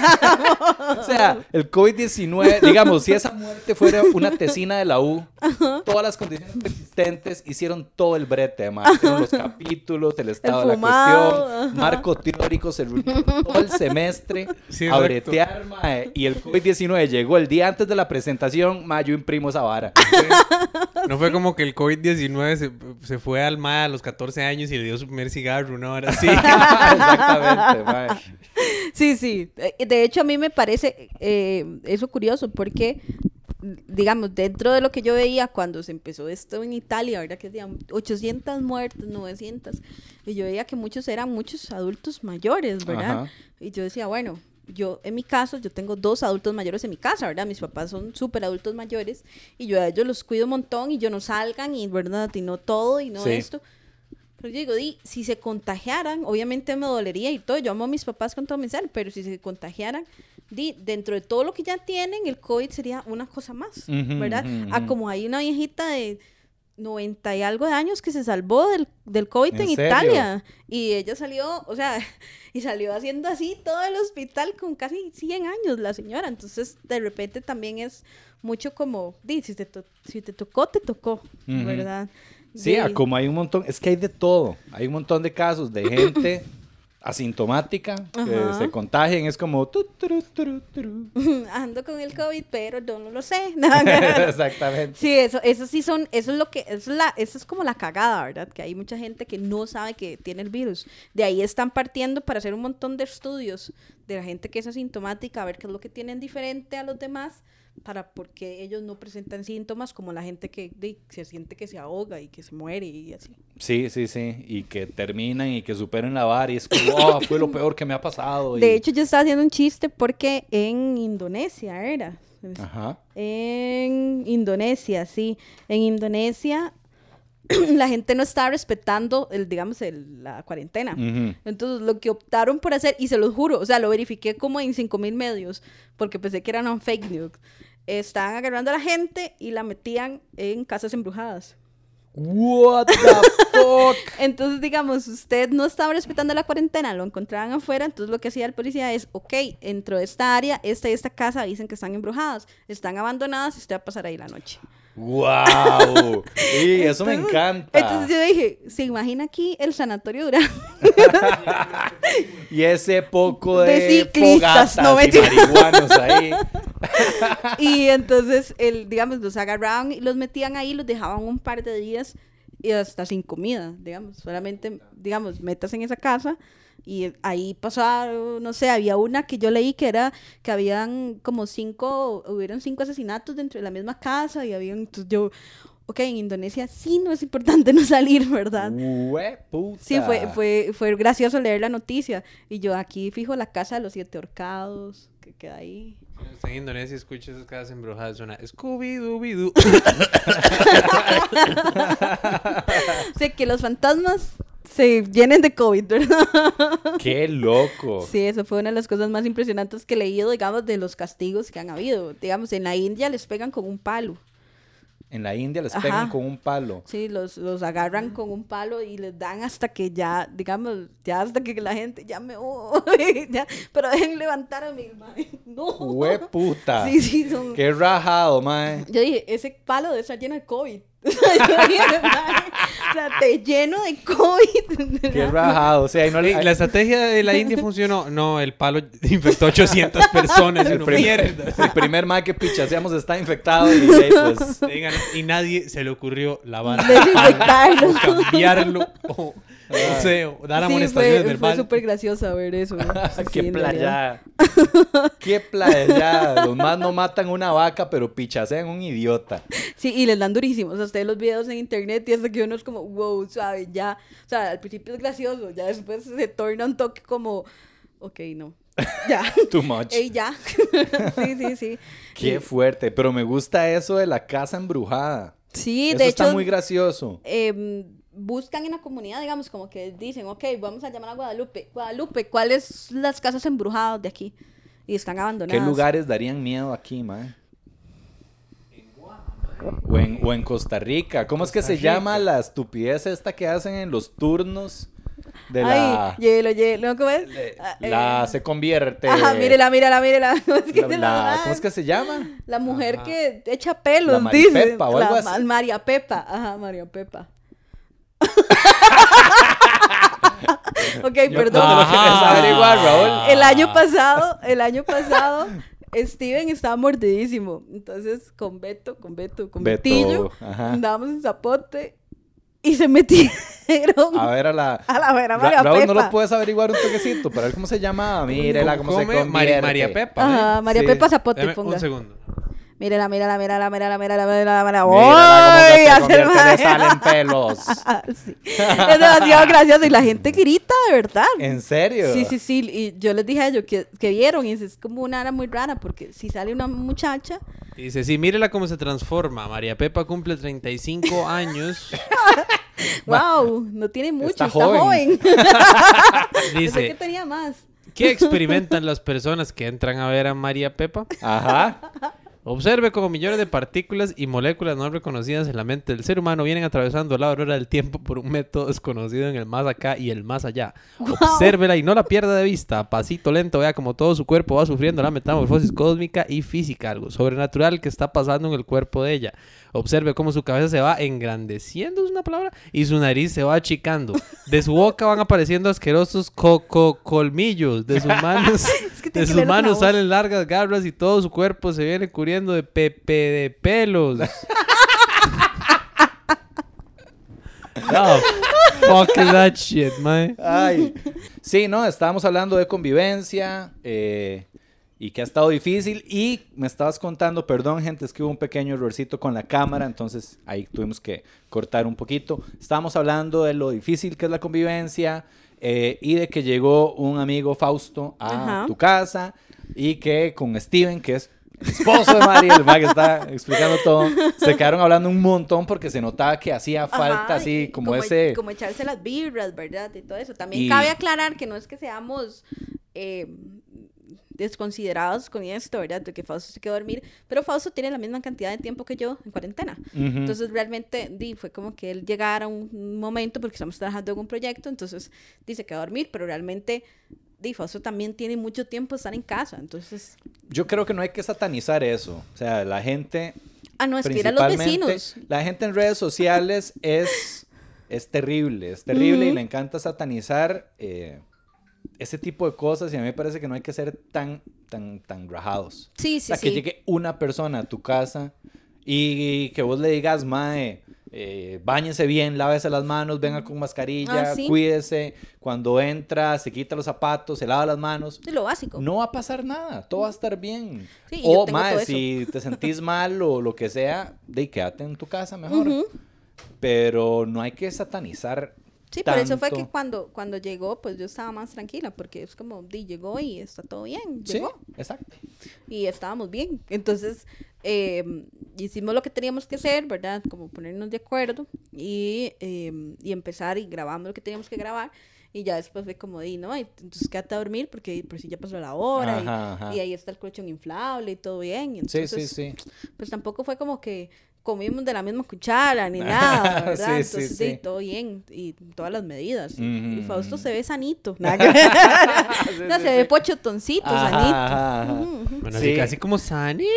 O sea, el COVID diecinueve, digamos, si esa muerte fuera una tesina de la U, todas las condiciones existentes hicieron todo el brete, además. Hicieron los capítulos, el estado El de la fumado, cuestión, ajá. marco teórico, se reunió todo el semestre Sí, a exacto. bretear, mae, y el COVID diecinueve llegó el día antes de la presentación, ma, yo imprimo esa vara. No fue como que el COVID diecinueve se, se fue al M A a los catorce años y le dio su primer cigarro, ¿no? Ahora sí. Exactamente, mae. Sí, sí. Eh, De hecho, a mí me parece eh, eso curioso porque, digamos, dentro de lo que yo veía cuando se empezó esto en Italia, ¿verdad? Que decían ochocientas muertes, novecientas. Y yo veía que muchos eran muchos adultos mayores, ¿verdad? Ajá. Y yo decía, bueno, yo en mi caso, yo tengo dos adultos mayores en mi casa, ¿verdad? Mis papás son súper adultos mayores y yo a ellos los cuido un montón y yo no salgan y, ¿verdad? Y no todo y no Sí. esto. Pero yo digo, di, si se contagiaran, obviamente me dolería y todo. Yo amo a mis papás con todo mi ser, pero si se contagiaran, di, dentro de todo lo que ya tienen, el COVID sería una cosa más, Ujú, ¿verdad? ujú, Ah, ujú. como hay una viejita de noventa y algo de años que se salvó del, del COVID ¿En en, serio? Italia. Y ella salió, o sea, y salió haciendo así todo el hospital con casi cien años la señora. Entonces, de repente también es mucho como, di, si te, to- si te tocó, te tocó, Ujú. ¿verdad? Sí, Di, ah, como hay un montón, es que hay de todo. Hay un montón de casos de gente asintomática que Ajá. se contagian. Es como... tu, turu, turu, turu. ando con el COVID, pero yo no lo sé. Exactamente. Sí, eso, eso sí son, eso es lo que, eso es la, eso es como la cagada, ¿verdad? Que hay mucha gente que no sabe que tiene el virus. De ahí están partiendo para hacer un montón de estudios de la gente que es asintomática, a ver qué es lo que tienen diferente a los demás, para porque ellos no presentan síntomas como la gente que de, se siente que se ahoga y que se muere y así. Sí, sí, sí. Y que terminan y que superen la vara y es como, oh, fue lo peor que me ha pasado. y- De hecho, yo estaba haciendo un chiste porque en Indonesia era. Ajá. En Indonesia, sí. En Indonesia la gente no estaba respetando el, digamos, el, la cuarentena. Ujú. Entonces, lo que optaron por hacer, y se los juro, o sea, lo verifiqué como en cinco mil medios, porque pensé que eran un fake news. Estaban agarrando a la gente y la metían en casas embrujadas. What the fuck? Entonces, digamos, usted no estaba respetando la cuarentena, lo encontraban afuera, entonces lo que hacía el policía es, ok, dentro de esta área, esta y esta casa dicen que están embrujadas, están abandonadas y usted va a pasar ahí la noche. ¡Wow! Sí, eso me Entonces- encanta. Entonces yo dije, ¿se imagina aquí el sanatorio Durán? Y ese poco de, De ciclistas, fogatas no, y mentira. marihuanos ahí. Y entonces, el, digamos, los agarraban y los metían ahí, los dejaban un par de días y hasta sin comida, digamos, solamente, digamos, metas en esa casa, Y ahí pasaron, no sé, había una que yo leí que era que habían como cinco, hubieron cinco asesinatos dentro de la misma casa y habían, entonces yo, ok, en Indonesia sí no es importante no salir, ¿verdad? ¡Hueputa! Sí, fue, fue, fue gracioso leer la noticia. Y yo aquí fijo la casa de los siete ahorcados, que queda ahí. Está en Indonesia, escucho esas casas embrujadas, suena Scooby-Dooby-Doo. O sea, que los fantasmas se llenen de COVID, ¿verdad? ¡Qué loco! Sí, eso fue una de las cosas más impresionantes que he leído, digamos, de los castigos que han habido. Digamos, en la India les pegan con un palo. En la India les Ajá. pegan con un palo. Sí, los, los agarran con un palo y les dan hasta que ya, digamos, ya hasta que la gente ya me voy, ya, pero dejen levantar a mi madre. No. ¡Hueputa! Sí, sí, son... ¡Qué rajado, mae! Yo dije, ese palo debe estar lleno de COVID. O sea, yo dije, "Mae, o sea, te lleno de COVID". ¡Qué rajado! O sea, ahí no le... La estrategia de la India funcionó. No, el palo infectó ochocientas personas. Y El, uno, prim- mierda. el primer mae que pichaseamos está infectado y ahí pues... Digan, y nadie se le ocurrió lavar Desinfectarlo. o cambiarlo o, o sea, o dar Sí, amonestaciones fue, fue verbales. súper gracioso ver eso. así, ¡Qué en realidad. playa! ¡Qué playa! Los más no matan una vaca, pero pichasean un idiota. Sí, y les dan durísimos. O sea, ustedes los videos en internet y hasta que uno es como, wow, suave, ya. O sea, al principio es gracioso, ya después se torna un toque como, ok, no. Ya. Too much. Ey, ya. Sí, sí, sí. ¡Qué Y- fuerte! Pero me gusta eso de la casa embrujada. Sí, Eso de está hecho, muy gracioso. eh, buscan en la comunidad, digamos, como que dicen, ok, vamos a llamar a Guadalupe. Guadalupe, ¿cuáles las casas embrujadas de aquí? Y están abandonadas. ¿Qué lugares darían miedo aquí, mae? O en, o en Costa Rica. ¿Cómo es que se Costa Rica. llama la estupidez esta que hacen en los turnos de Ay, la... hielo, hielo, ¿cómo es? le- Ah, la eh, se convierte... Ajá, mírela, mírela, mírela. ¿Cómo es que la- se la- llama? ¿Cómo es que se llama? La mujer Ajá. que echa pelos, La dice. Maripepa o algo La así. ma- María Pepa. Ajá, María Pepa. Ok, Yo- perdón. No te lo quieres Ajá. averiguar, Raúl. El año pasado, el año pasado, Steven estaba mordidísimo. Entonces, con Beto, con Beto, con Beto, Betillo, ajá. andábamos en Zapote y se metieron A ver a la... a la vera Ra- María Raúl, Pepa. ¿no lo puedes averiguar un toquecito para ver cómo se llama? Mírela cómo se Come convierte. Mari- María Pepa. Ajá, ¿eh? María Sí. Pepa Zapote, Deme ponga. un segundo. Mírala, mírala, mírala, mírala, mírala, mírala, mírala. Mírala cómo ¡Ay! se Hace el convierte, le mae. salen pelos. Sí. Es demasiado gracioso y la gente grita, de verdad. ¿En serio? Sí, sí, sí. Y yo les dije a ellos que, que vieron y es como una ara muy rara porque si sale una muchacha, Dice, sí, mírela cómo se transforma. María Pepa cumple treinta y cinco años. wow, no tiene mucho, Está está, joven. joven. Pensé que Dice, tenía más. ¿qué experimentan las personas que entran a ver a María Pepa? Ajá. Observe cómo millones de partículas y moléculas no reconocidas en la mente del ser humano vienen atravesando la aurora del tiempo por un método desconocido en el más acá y el más allá. Obsérvela y no la pierda de vista. A pasito lento, vea como todo su cuerpo va sufriendo la metamorfosis cósmica y física, algo sobrenatural que está pasando en el cuerpo de ella. Observe cómo su cabeza se va engrandeciendo, es una palabra, y su nariz se va achicando. De su boca van apareciendo asquerosos coco colmillos. De sus manos, Es que de tiene que sus leer otra manos voz. salen largas garras y todo su cuerpo se viene cubriendo de pepe de pelos. Oh, fuck that shit, man. Ay. Sí, no, estábamos hablando de convivencia eh, y que ha estado difícil. Y me estabas contando, perdón, gente, es que hubo un pequeño errorcito con la cámara, entonces ahí tuvimos que cortar un poquito. Estábamos hablando de lo difícil que es la convivencia eh, y de que llegó un amigo Fausto a Ajá. tu casa y que con Steven, que es el esposo de Mari, el man que está explicando todo, se quedaron hablando un montón porque se notaba que hacía falta Ajá, así y como, ese... como echarse las birras, ¿verdad? Y todo eso. También Y- cabe aclarar que no es que seamos eh, desconsiderados con esto, ¿verdad? De que Fausto se quedó a dormir, pero Fausto tiene la misma cantidad de tiempo que yo en cuarentena. Ujú. Entonces realmente di, fue como que él llegara a un momento porque estamos trabajando en un proyecto, entonces dice que va a dormir, pero realmente di, Fausto también tiene mucho tiempo de estar en casa, entonces... Yo creo que no hay que satanizar eso. O sea, la gente... Ah, no, es que ir a los principalmente, vecinos. La gente en redes sociales es, es terrible. Es terrible y Ujú. le encanta satanizar eh, ese tipo de cosas. Y a mí me parece que no hay que ser tan, tan, tan rajados. Sí, O sí, sea, que sí. llegue una persona a tu casa y que vos le digas, mae, eh, báñese bien, lávese las manos, venga con mascarilla, Ah, sí. cuídese. Cuando entra, se quita los zapatos, se lava las manos. Es lo básico. No va a pasar nada, todo va a estar bien. Sí, y yo o, tengo mae, todo eso. si te sentís mal o lo que sea, de quédate en tu casa mejor. Ujú. Pero no hay que satanizar. Sí, por eso fue tanto. que cuando, cuando llegó, pues yo estaba más tranquila, porque es como, di, llegó y está todo bien, Sí, llegó, exacto. y estábamos bien. Entonces, eh, hicimos lo que teníamos que hacer, ¿verdad? Como ponernos de acuerdo y, eh, y empezar y grabamos lo que teníamos que grabar. Y ya después fue como, di, ¿no? Y entonces quédate a dormir porque por si ya pasó la hora. y- Ajá, ajá. Y, ahí está el colchón inflable y todo bien. Y Sí, entonces, sí, sí. pues tampoco fue como que comimos de la misma cuchara ni nada, ¿verdad? Sí, sí, Entonces, sí. sí, todo bien y todas las medidas. Y, Ujú, y Fausto ujú. se ve sanito. Nada que ver. Sí, No, sí, se ve sí. pochotoncito, Ajá, sanito. ajá, ajá. Ujú, ujú. Bueno, Sí. así casi como sanito.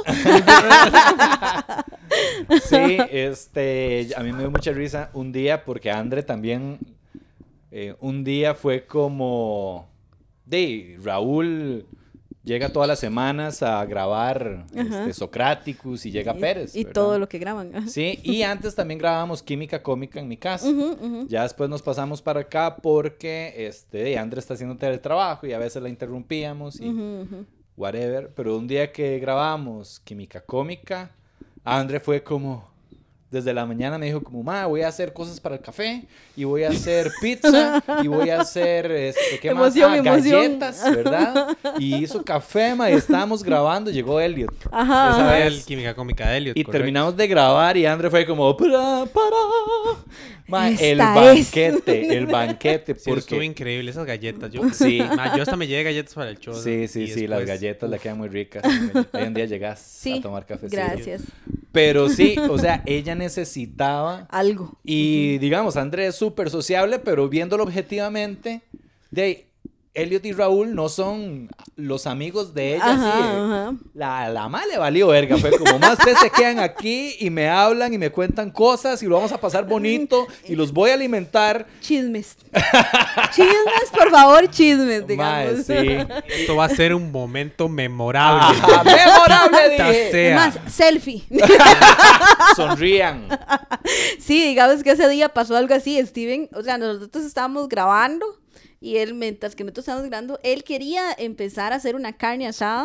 Sí, este, a mí me dio mucha risa un día porque Andre también, eh, un día fue como, de Raúl llega todas las semanas a grabar Ajá. este, Socraticus y llega Y- Pérez. Y ¿verdad? todo lo que graban. Ajá. Sí, y antes también grabábamos Química Cómica en mi casa. Ujú, ujú. Ya después nos pasamos para acá porque este, Andre está haciendo teletrabajo y a veces la interrumpíamos y Ujú, ujú. whatever. Pero un día que grabamos Química Cómica, Andre fue como, desde la mañana me dijo como, ma, voy a hacer cosas para el café y voy a hacer pizza y voy a hacer, este, ¿qué Emoción, más? Ah, emoción. galletas, ¿verdad? Y hizo café, ma, y estábamos grabando, llegó Elliot. Ajá, Esa ajá. vez. El química cómica de Elliot. Y correcto. terminamos de grabar y Andre fue como, para, para. Ma, el Esta es. banquete, el banquete, Sí, estuvo porque... increíble esas galletas. Yo, Sí. Ma, yo hasta me llevé galletas para el show. Sí, sí, y sí, las después- galletas le quedan muy ricas. Hoy un día llegas Sí, a tomar cafecito. gracias. Pero sí, o sea, ella necesitaba... Algo. Y digamos, André es súper sociable, pero viéndolo objetivamente, de ahí, Elliot y Raúl no son los amigos de ella. Ajá, sí, eh. ajá. La, la ma le valió verga. Fue como, más ustedes se quedan aquí y me hablan y me cuentan cosas y lo vamos a pasar bonito y los voy a alimentar. Chismes. Chismes, por favor, chismes, Mae, digamos. sí. Esto va a ser un momento memorable. Ajá, memorable, Maldita dije. sea. Más, selfie. Sonrían. Sí, digamos que ese día pasó algo así, Steven, o sea, nosotros estábamos grabando y él, mientras que nosotros estábamos grabando, él quería empezar a hacer una carne asada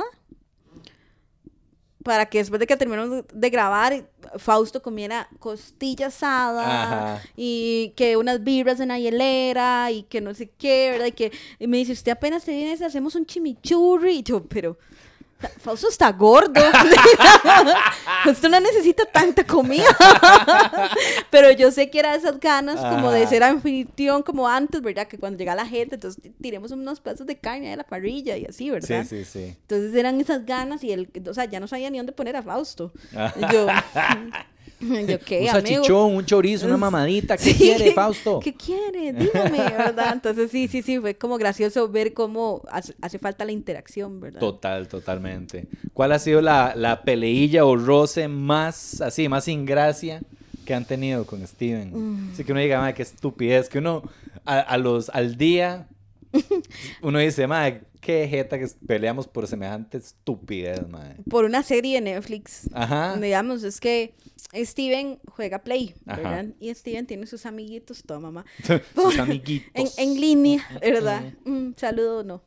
para que después de que terminamos de grabar, Fausto comiera costilla asada Ajá. y que unas vibras en la hielera y que no sé qué, ¿verdad? Y que y me dice, usted apenas te viene, hacemos un chimichurri. Y yo, pero... Fausto está gordo. Usted no necesita tanta comida. Pero yo sé que era esas ganas como de Ajá. ser anfitrión como antes, ¿verdad? Que cuando llega la gente, entonces tiremos unos pedazos de carne de la parrilla y así, ¿verdad? Sí, sí, sí. Entonces eran esas ganas y él, o sea, ya no sabía ni dónde poner a Fausto. Ah. Y yo, yo ¿qué, Un amigo? salchichón, un chorizo, una mamadita. ¿Qué Sí. quiere, Fausto? ¿Qué quiere? Dígame, ¿verdad? Entonces sí, sí, sí, fue como gracioso ver cómo hace, hace falta la interacción, ¿verdad? Total, totalmente. ¿Cuál ha sido la, la peleilla o roce más, así, más sin gracia que han tenido con Steven? Mm. Así que uno diga, madre, qué estupidez. Que uno, a, a los, al día, uno dice, madre, qué jeta que peleamos por semejante estupidez, madre. Por una serie de Netflix. Ajá. Digamos, es que Steven juega Play, Ajá. ¿verdad? Y Steven tiene sus amiguitos, todo mamá. Sus amiguitos. En, en línea, ¿verdad? Mm, saludo, no.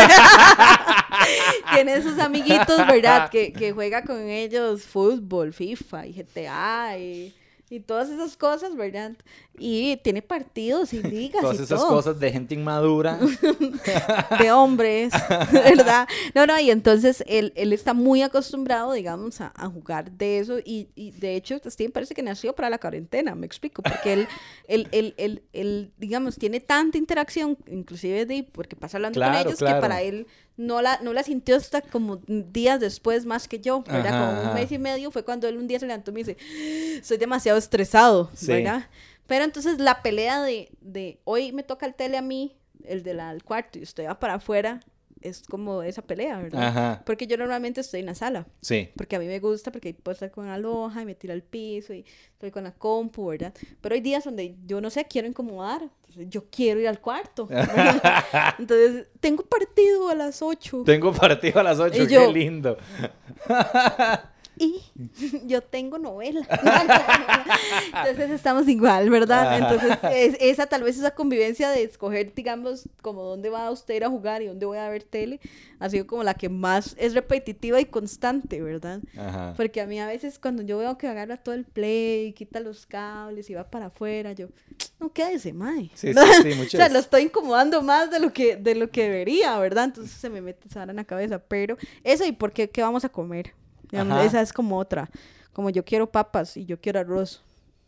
Tiene sus amiguitos, ¿verdad? Que, que juega con ellos fútbol, FIFA y G T A y, y todas esas cosas, ¿verdad? Y tiene partidos y ligas Todas y esas todo. cosas de gente inmadura. De hombres, ¿verdad? No, no, y entonces él, él está muy acostumbrado, digamos, a, a jugar de eso y, y de hecho, Steven parece que nació para la cuarentena, me explico, porque él, él, él, él, él, digamos, tiene tanta interacción, inclusive de, porque pasa hablando Claro, con ellos, claro. que para él no la, no la sintió hasta como días después más que yo, ¿verdad? Ajá, Como un ajá. mes y medio fue cuando él un día se levantó y me dice, estoy demasiado estresado, Sí. ¿verdad? Pero entonces la pelea de, de hoy me toca el tele a mí, el del al cuarto, y usted va para afuera, es como esa pelea, ¿verdad? Ajá. Porque yo normalmente estoy en la sala, Sí. porque a mí me gusta, porque ahí puedo estar con la loja y me tiro al piso y estoy con la compu, ¿verdad? Pero hay días donde yo no sé, quiero incomodar, entonces yo quiero ir al cuarto, ¿verdad? Entonces, tengo partido a las ocho. Tengo partido a las ocho, Y qué yo- lindo. y yo tengo novela. Entonces estamos igual, ¿verdad? Entonces es, esa tal vez esa convivencia de escoger, digamos, como dónde va usted a ir a jugar y dónde voy a ver tele, ha sido como la que más es repetitiva y constante, ¿verdad? Ajá. Porque a mí a veces cuando yo veo que agarra todo el play, quita los cables y va para afuera, yo, no, quédese, mae. Sí, ¿no? sí, sí, muchas. O sea, lo estoy incomodando más de lo que, de lo que debería, ¿verdad? Entonces se me mete esa vara en la cabeza, pero eso y por qué, qué vamos a comer. Digamos, esa es como otra, como yo quiero papas y yo quiero arroz.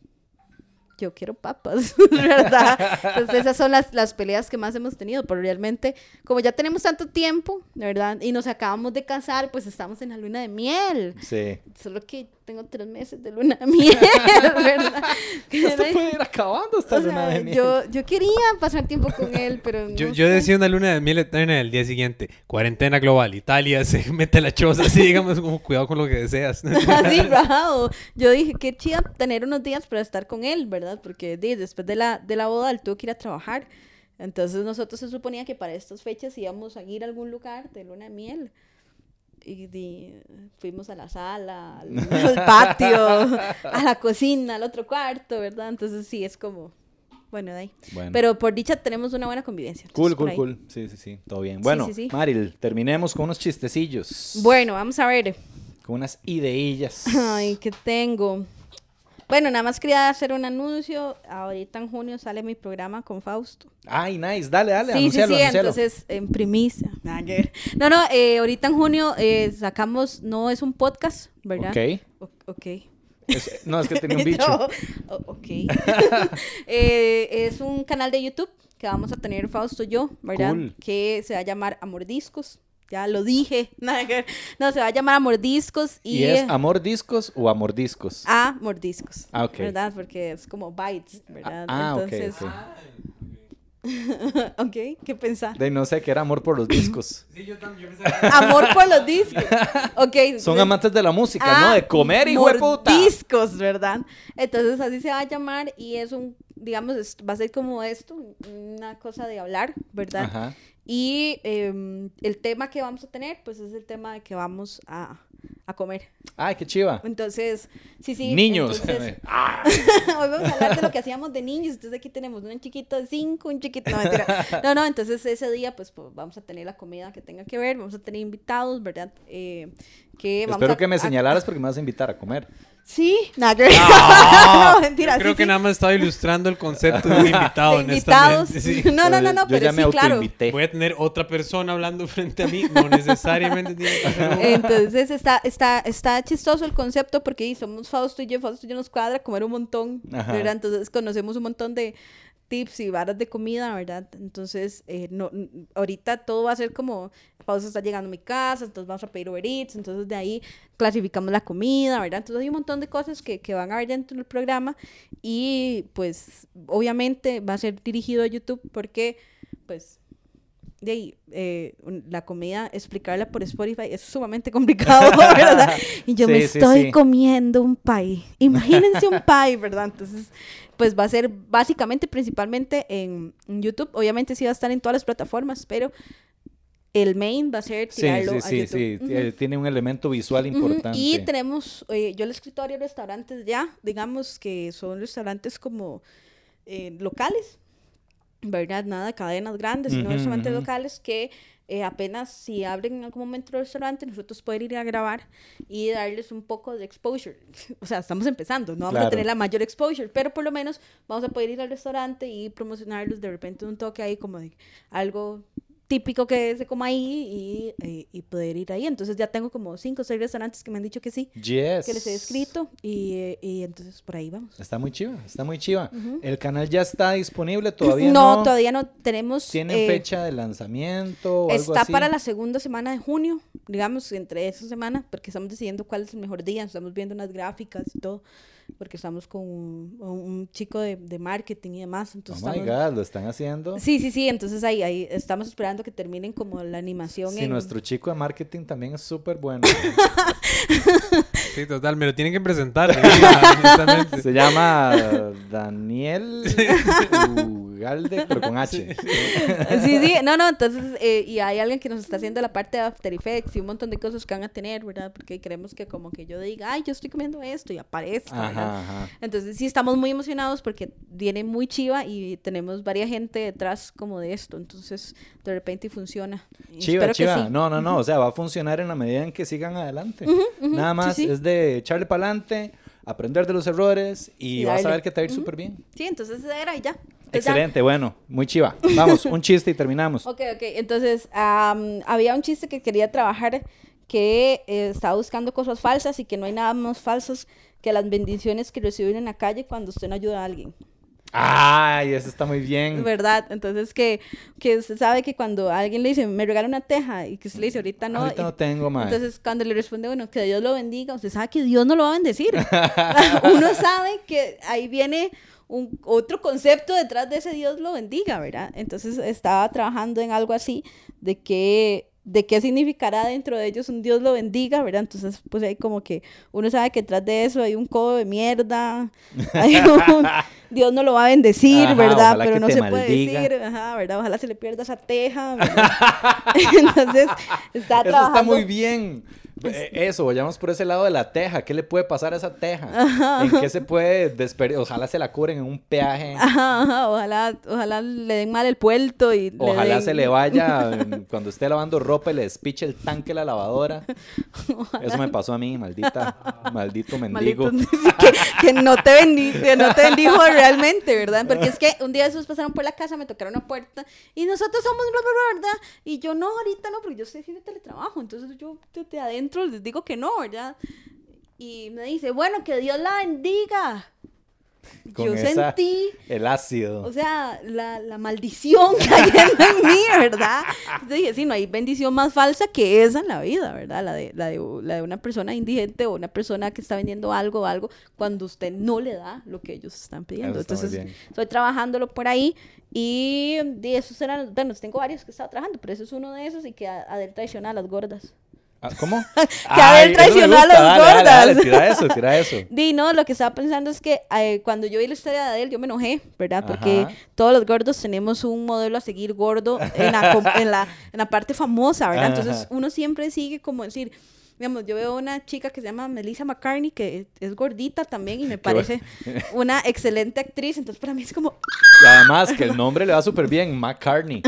Yo quiero papas, ¿verdad? Entonces esas son las, las peleas que más hemos tenido, pero realmente, como ya tenemos tanto tiempo, ¿verdad? Y nos acabamos de casar, pues estamos en la luna de miel. Sí. Solo que tengo tres meses de luna de miel, ¿verdad? Esto puede ir acabando esta O sea, luna de miel. Yo, yo quería pasar tiempo con él, pero no Yo, sé. yo decía una luna de miel eterna el día siguiente. Cuarentena global. Italia se mete la choza. Así, digamos, como cuidado con lo que deseas. Así, rajado. Yo dije, qué chido tener unos días para estar con él, ¿verdad? Porque di, después de la, de la boda él tuvo que ir a trabajar. Entonces nosotros se suponía que para estas fechas íbamos a ir a algún lugar de luna de miel. Y, y fuimos a la sala, al, al patio, a la cocina, al otro cuarto, ¿verdad? Entonces sí, es como... Bueno, de ahí. Bueno. Pero por dicha tenemos una buena convivencia. Cool, Entonces, por cool, ahí. cool. Sí, sí, sí. Todo bien. Bueno, sí, sí. Maril, terminemos con unos chistecillos. Bueno, vamos a ver. Con unas ideillas. Ay, ¿qué tengo? Bueno, nada más quería hacer un anuncio. Ahorita en junio sale mi programa con Fausto. Ay, nice. Dale, dale, Sí, anuncialo, sí, sí, anuncialo. entonces en primicia. Nada que ver. No, no, eh, ahorita en junio eh, sacamos, no es un podcast, ¿verdad? Ok. O- ok. Es- no, es que tenía un bicho. Yo, o- ok. Eh, es un canal de YouTube que vamos a tener Fausto y yo, ¿verdad? Cool. Que se va a llamar Amordiscos. Ya lo dije. Nada que ver. No, se va a llamar Amordiscos y... ¿Y es amor discos o amor discos? A mordiscos. Ah, ok. ¿Verdad? Porque es como bites, ¿verdad? Ah, ok, Entonces, ok. ok, ¿qué pensar? De no sé, que era amor por los discos. Sí, yo también. Amor por los discos. Ok. Son entonces- amantes de la música, Ah, ¿no? De comer, hijo de puta. Mordiscos, ¿verdad? Entonces así se va a llamar y es un, digamos, es- va a ser como esto, una cosa de hablar, ¿verdad? Ajá. Y eh, el tema que vamos a tener, pues es el tema de que vamos a, a comer. Ay, qué chiva. Entonces, sí, sí. Niños. entonces- Hoy vamos a hablar de lo que hacíamos de niños. Entonces aquí tenemos un chiquito de cinco, un chiquito... No, mentira. No, no, entonces ese día pues, pues vamos a tener la comida que tenga que ver, vamos a tener invitados, ¿verdad? Eh, que vamos Espero a- que me a- señalaras porque me vas a invitar a comer. Sí, nada que ver. No, No, mentira, Creo sí, que sí. nada más estaba ilustrando el concepto de un invitado, De invitados. honestamente. Sí. No, no, no, no, Yo pero ya me sí, claro. autoinvité. Voy a tener otra persona hablando frente a mí. No necesariamente tiene que ser uno. Entonces está, está, está chistoso el concepto porque y, somos Fausto y yo, Fausto y yo nos cuadra comer un montón, Ajá. ¿verdad? Entonces conocemos un montón de tips y varas de comida, ¿verdad? Entonces, eh, no, n- ahorita todo va a ser como, Fausto está llegando a mi casa, entonces vamos a pedir Uber Eats, entonces de ahí clasificamos la comida, ¿verdad? Entonces hay un montón de cosas que, que van a ver dentro del programa y pues obviamente va a ser dirigido a YouTube porque pues de ahí, eh, un- la comida, explicarla por Spotify es sumamente complicado, ¿verdad? Y yo Sí, me sí, estoy sí. comiendo un pie. Imagínense un pie, ¿verdad? Entonces, pues va a ser básicamente, principalmente en, en YouTube. Obviamente sí va a estar en todas las plataformas, pero el main va a ser Sí, tirarlo sí, a sí, YouTube. sí. Ujú. Eh, Tiene un elemento visual Ujú, importante. Y tenemos, eh, yo les he escrito a varios restaurantes ya, digamos que son restaurantes como eh, locales, ¿verdad? Nada de cadenas grandes, sino Ujú, restaurantes ujú. locales que eh, apenas si abren en algún momento el restaurante, nosotros poder ir a grabar y darles un poco de exposure. O sea, estamos empezando, no vamos Claro. a tener la mayor exposure, pero por lo menos vamos a poder ir al restaurante y promocionarlos de repente un toque ahí como de algo típico que se coma ahí y, eh, y poder ir ahí. Entonces ya tengo como cinco o seis restaurantes que me han dicho que sí, Yes. que les he escrito y, eh, y entonces por ahí vamos. Está muy chiva, está muy chiva. ¿El canal ya está disponible? ¿Todavía no, no? todavía no tenemos. ¿Tiene eh, fecha de lanzamiento o algo Está así? para la segunda semana de junio, digamos, entre esa semana, porque estamos decidiendo cuál es el mejor día, estamos viendo unas gráficas y todo, porque estamos con un, un chico de, de marketing y demás. Oh Entonces my estamos- God, lo están haciendo. Sí, sí, sí, entonces ahí, ahí estamos esperando que terminen como la animación. Sí, en... nuestro chico de marketing también es súper bueno. Sí, total. Me lo tienen que presentar. honestamente. Se llama Daniel Ugalde, pero con H. Sí, sí, no, no, entonces, eh, y hay alguien que nos está haciendo la parte de After Effects y un montón de cosas que van a tener, ¿verdad? Porque queremos que como que yo diga, ay, yo estoy comiendo esto y aparezca, ¿verdad? Ajá, ajá. Entonces sí estamos muy emocionados porque viene muy chiva y tenemos varias gente detrás como de esto, entonces de repente funciona. Y Chiva, espero chiva. que sí. No, no, no. O sea, va a funcionar en la medida en que sigan adelante. Ujú, ujú, Nada más sí, sí. es de echarle para adelante, aprender de los errores y, Y vas a darle. ver que te va a ir Ujú. súper bien. Sí, entonces era y ya. Entonces, ya. Excelente, bueno, muy chiva. Vamos, un chiste y terminamos. Ok, ok. Entonces, am, había un chiste que quería trabajar que eh, estaba buscando cosas falsas y que no hay nada más falsos que las bendiciones que reciben en la calle cuando usted no ayuda a alguien. Ay, eso está muy bien. ¿Verdad? Entonces, que, que usted sabe que cuando alguien le dice, me regala una teja, y que usted le dice, ahorita no. Ahorita y- no tengo, mae. Entonces, cuando le responde uno, que Dios lo bendiga, usted sabe que Dios no lo va a bendecir. Uno sabe que ahí viene un, otro concepto detrás de ese Dios lo bendiga, ¿verdad? Entonces, estaba trabajando en algo así, de que de qué significará dentro de ellos un Dios lo bendiga, ¿verdad? Entonces, pues ahí como que uno sabe que detrás de eso hay un codo de mierda, hay un Dios no lo va a bendecir, Ajá, ¿verdad? ojalá Pero que no te se puede maldiga. decir, ajá, ¿verdad? Ojalá se le pierda esa teja, ¿verdad? Entonces, está Eso trabajando. está muy bien. Eh, Eso, vayamos por ese lado de la teja. ¿Qué le puede pasar a esa teja? ¿En qué se puede desperdiciar? Ojalá se la curen en un peaje. Ajá, ajá, ojalá, ojalá le den mal el puerto y Ojalá den... se le vaya mm, cuando esté lavando ropa y le despiche el tanque de la lavadora. Eso me pasó a mí, maldita, maldito mendigo. Maldito, que, que no te bendi, que no te bendijo realmente, ¿verdad? Porque es que un día esos pasaron por la casa, me tocaron una puerta y nosotros somos bla, bla, bla, ¿verdad? Y yo no, ahorita no, porque yo estoy haciendo teletrabajo, entonces yo desde adentro les digo que no, ¿verdad? Y me dice, bueno, que Dios la bendiga. Con Yo esa- sentí, El ácido. o sea, la, la maldición cayendo en mí, ¿verdad? Entonces dije, sí, no hay bendición más falsa que esa en la vida, ¿verdad? La de, la de, la de una persona indigente o una persona que está vendiendo algo o algo cuando usted no le da lo que ellos están pidiendo. Eso está muy Entonces, bien. estoy trabajándolo por ahí y de esos eran, bueno, tengo varios que estaba trabajando, pero eso es uno de esos y que a- Adel traiciona a las gordas. Ah, ¿Cómo? Que Abel eso me traicionó a gusta. las Dale, dale, gordas. dale, tira eso, tira eso. Di, no, lo que estaba pensando es que eh, cuando yo vi la historia de Adele, yo me enojé, ¿verdad? Porque Ajá. todos los gordos tenemos un modelo a seguir gordo en la, com- en la, en la parte famosa, ¿verdad? Entonces Ajá. uno siempre sigue como decir, digamos, yo veo una chica que se llama Melissa McCartney, que es gordita también y me parece una excelente actriz, entonces para mí es como, Y además que el nombre le va súper bien, McCartney.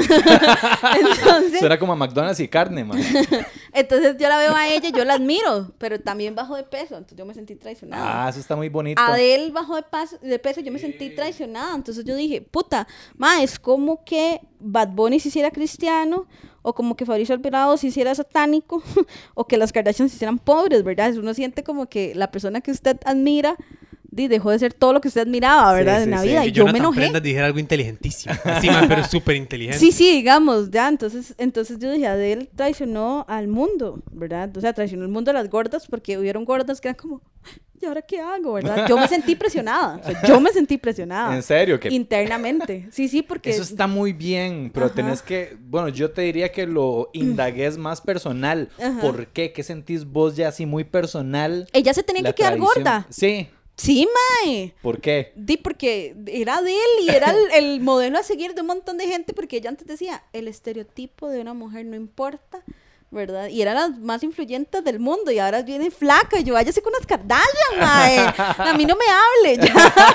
entonces, Suena como a McDonald's y carne, man. entonces yo la veo a ella, yo la admiro, pero también bajó de peso, entonces yo me sentí traicionada. Ah, eso está muy bonito. Adele bajó de, pas- de peso, yo me sentí traicionada. Entonces yo dije, puta, ma, es como que Bad Bunny se hiciera cristiano, o como que Fabricio Alvarado se hiciera satánico, o que las Kardashians se hicieran pobres, ¿verdad? Uno siente como que la persona que usted admira di, dejó de ser todo lo que usted admiraba, ¿verdad? Sí, en sí, la sí. vida. Que Y yo me Jonathan enojé. Prendas dijera algo inteligentísimo. Sí, man, pero súper inteligente. Sí, sí, digamos, ya, entonces, entonces yo dije, Adele traicionó al mundo, ¿verdad? O sea, traicionó el mundo de las gordas porque hubieron gordas que eran como, ¿y ahora qué hago, verdad? Yo me sentí presionada, o sea, yo me sentí presionada. En serio, que Internamente. Sí, sí, porque... eso está muy bien, pero Ajá. tenés que, bueno, yo te diría que lo indagues más personal. Ajá. ¿Por qué? ¿Qué sentís vos ya así muy personal? Ella se tenía la que quedar tradición? gorda. Sí, Sí, mae. ¿por qué? Di, porque era de él y era el, el modelo a seguir de un montón de gente, porque ella antes decía, el estereotipo de una mujer no importa, ¿verdad? Y era las más influyentes del mundo, y ahora viene flaca, y yo, váyase con las Kardashian, mae. A mí no me hable,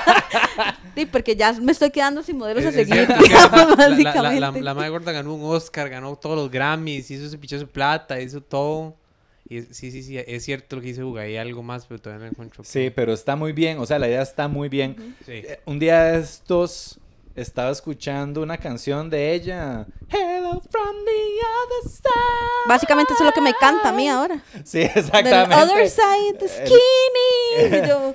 ya. Sí, porque ya me estoy quedando sin modelos a Es- es seguir, cierto, es cierto. digamos, La- la- La, básicamente. la, la madre gorda ganó un Oscar, ganó todos los Grammys, hizo su pichó su plata, hizo todo. Y es- sí, sí, sí, es cierto lo que dice Hugo, hay algo más, pero todavía no encuentro. Sí, pero está muy bien, o sea, la idea está muy bien. Sí. Eh, Un día de estos estaba escuchando una canción de ella. Hello from the other side. Básicamente eso es lo que me canta a mí ahora. Sí, The exactamente. other side, the skinny. Y yo,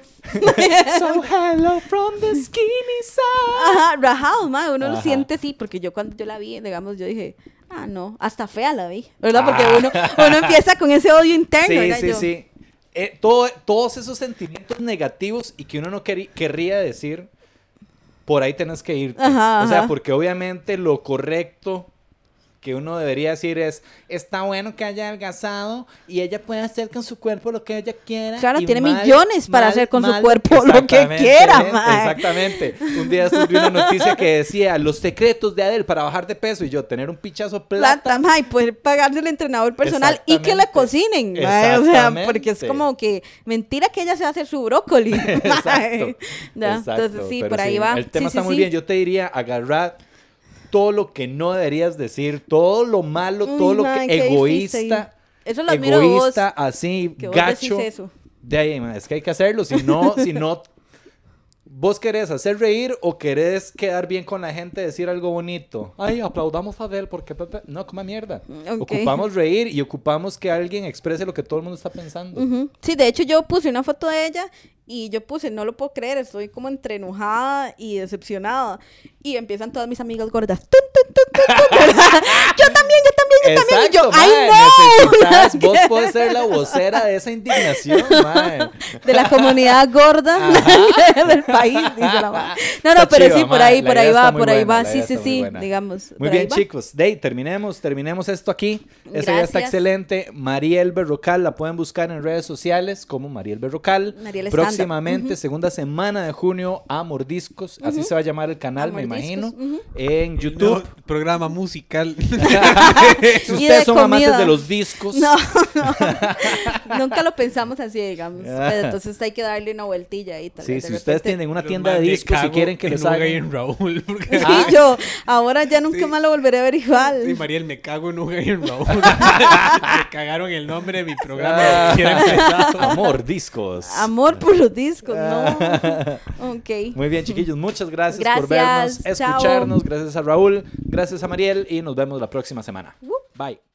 So hello from the skinny side. ajá, rajado, ma, uno lo Ajá. siente así, porque yo cuando yo la vi, digamos, yo dije, ah, no, hasta fea la vi, ¿verdad? Porque Ah. uno, uno empieza con ese odio interno, Sí, ¿verdad? sí, Yo, sí. Eh, todo- todos esos sentimientos negativos y que uno no queri- querría decir, por ahí tenés que irte. Ajá, o sea, ajá. porque obviamente lo correcto que uno debería decir es, está bueno que haya adelgazado y ella puede hacer con su cuerpo lo que ella quiera. Claro, y tiene mal, millones para mal, hacer con mal. su cuerpo lo que quiera, mae. Exactamente. Un día subí una noticia que decía, los secretos de Adele para bajar de peso, y yo, tener un pichazo de plata. Plata, mae, poder pagarle el entrenador personal y que le cocinen, mae, o sea, porque es como que mentira que ella se va a hacer su brócoli. Exacto. Ya, Exacto, entonces sí, pero por ahí va. El tema Sí, está sí, muy sí. bien. Yo te diría, agarrar todo lo que no deberías decir, todo lo malo, todo Uy, lo mae, que qué egoísta, difícil. Eso lo admiro de vos, egoísta, así, que vos gacho. decís eso. De ahí, mae, es que hay que hacerlo, si no, si no, vos querés hacer reír o querés quedar bien con la gente, decir algo bonito. Ay, aplaudamos a Adele porque Pepe, no, coma mierda. Ok. Ocupamos reír y ocupamos que alguien exprese lo que todo el mundo está pensando. Ujú. Sí, de hecho yo puse una foto de ella y yo puse, no lo puedo creer, estoy como entre enojada y decepcionada. Y empiezan todas mis amigas gordas. Tun, tun, tun, tun, tun, ¿verdad? Yo también, yo también, yo también. Y yo, Exacto, ¡ay, mae, no! necesitas, vos podés ser la vocera de esa indignación, mae. De la comunidad gorda del país, dice la madre. No, no, Está pero chiva, sí, por mae, ahí, la por idea ahí está va, muy por ahí buena, va. la Sí, idea sí, está muy sí, buena. digamos. Muy por bien, ahí va. chicos. Dey, terminemos, terminemos esto aquí. Esa ya está Gracias. excelente. Mariel Berrocal, la pueden buscar en redes sociales como Mariel Berrocal. Mariel Stand-up. Próximamente, Ujú. segunda semana de junio, a Mordiscos. Así se va a llamar el canal, me Mordiscos, imagino. ujú. En YouTube. No, programa musical. Si Y ustedes de son amantes comida. de los discos. No, no. Nunca lo pensamos así, digamos. Pero entonces hay que darle una vueltilla ahí. Tal Sí, vez, de si ustedes repente. tienen una Pero, tienda de man, me discos y cago quieren que en les Uga hagan. y en Raúl. Porque... Y yo, ahora ya nunca Sí. más lo volveré a ver igual. Sí, Mariel, me cago en Uga y en Raúl. Me cagaron el nombre de mi programa de recién empezado. Amor, discos. Amor por los discos, no. Ok. Muy bien, chiquillos, muchas gracias, por Gracias, vernos, chao. escucharnos. Gracias a Raúl, gracias a Mariel y nos vemos la próxima semana. Bye.